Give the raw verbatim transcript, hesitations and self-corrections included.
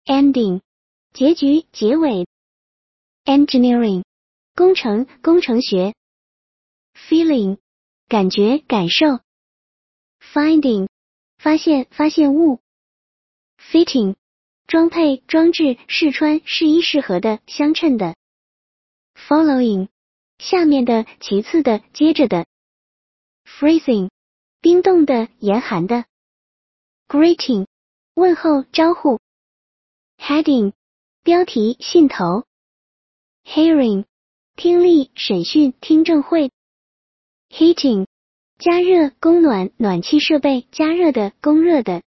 ending 结局结尾 engineering 工程工程学 feeling 感觉感受 finding 发现发现物 fitting 装配装置试穿适衣适合的相称的 following 下面的其次的接着的 freezing 冰冻的严寒的 greeting 问候招呼 heading 标题信头 hearing 听力审讯听证会 heating 加热供暖暖气设备加热的供热的